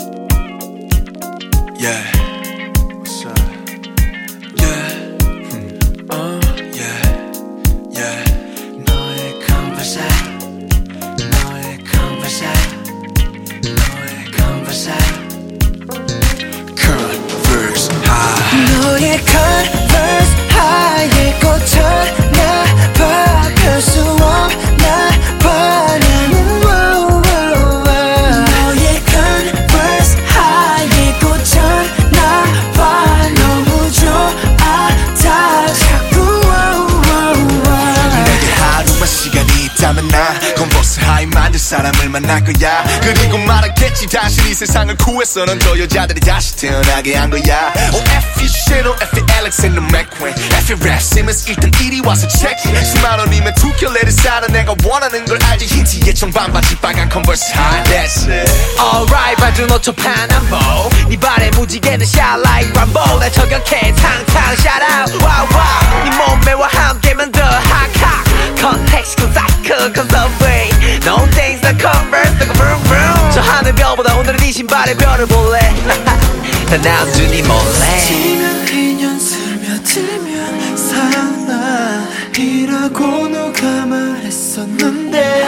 Yeah. What's up? Yeah. Yeah. Yeah. 너의 converse, 너의 converse, 너의 converse, converse high. 너의 converse high에 꽂혀나 봐. 별 수 없나 봐. 컨버스 하이 만들 사람을 만날 거야. 그리고 말하겠지 다시 이 세상을 구해서 넌 저 여자들이 다시 태어나게 한 거야. F.E. Shadow, F.E. Alexander McQueen, F.E. Rap Simmons 일단 이리 와서 체크. 10만 원이면 두 켤레를 사러 내가 원하는 걸 알지. 흰티에 청반바지 빨간 컨버스 하이. That's it. Alright 봐준 5초 파남보 네 발에 무지개는 shine like Rambo. 날 저격해 탕탕 shout out wow wow. 네 몸매와 함께만 더 hot hot. Context cause I could cause of way. No things that converse like a vroom vroom. 저 하늘별보다 오늘은 네 신발에 별을 볼래. 다 남준이 몰래. 스치면 인연 스며들면 사랑이라고 누가 말했었는데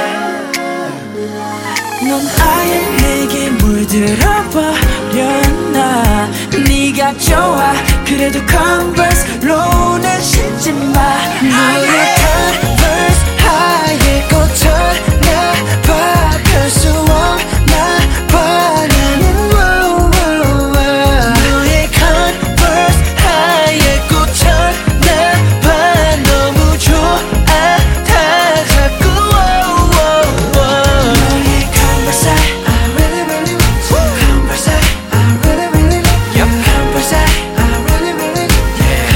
넌 아예 내게 물들어버렸나. 네가 좋아 그래도 Converse로는 신지 마. 너의 Converse 하얘 꽂혀나 봐. 별 수 없나 봐. 나는 너의 Converse 하얘 꽂혀나 봐. 너무 좋아 다 자꾸 너의 Converse I really really want you. Converse I really really love you. Converse I really really yeah.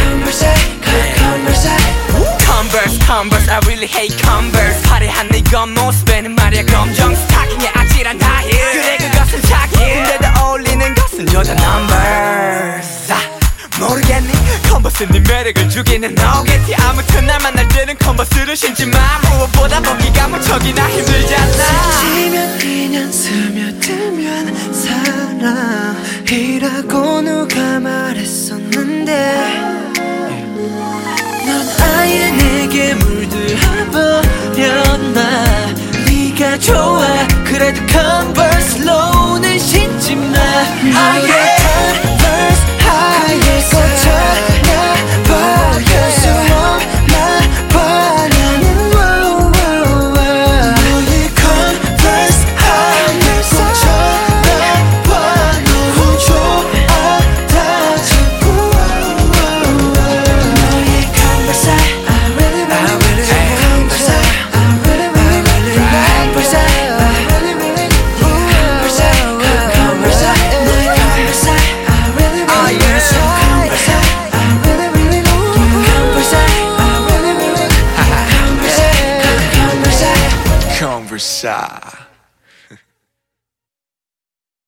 Converse I really hate Converse. 화려한 네 겉모습에는 말이야 검정 스타킹에 아찔한 하일. 그래 그것은 착해. 근데도 어울리는 것은 여자 Numbers. 모르겠니 컨버스 네 매력을 주기는 너겠지. 아무튼 날 만날 때는 컨버스를 신지 마. 무엇보다 보기가 무척이나 힘들잖아. 스치면 인연 스며들면 사랑이라고 누가 말했었는데 넌 아예 내게 물들어버렸나. 네가 좋아 그래도 Converse로는 신지 마. 너의 Converse 하얘 꽂혀나 봐. 별 수 없나 봐. 나는 너의 Converse 하얘 꽂혀나 봐. 너무 좋아 다 자꾸 너의 Converse I really really Converse I really really Converse I really really Converse I Converse I 너의 Converse I really really Converse I really really Converse I really really Converse I Converse.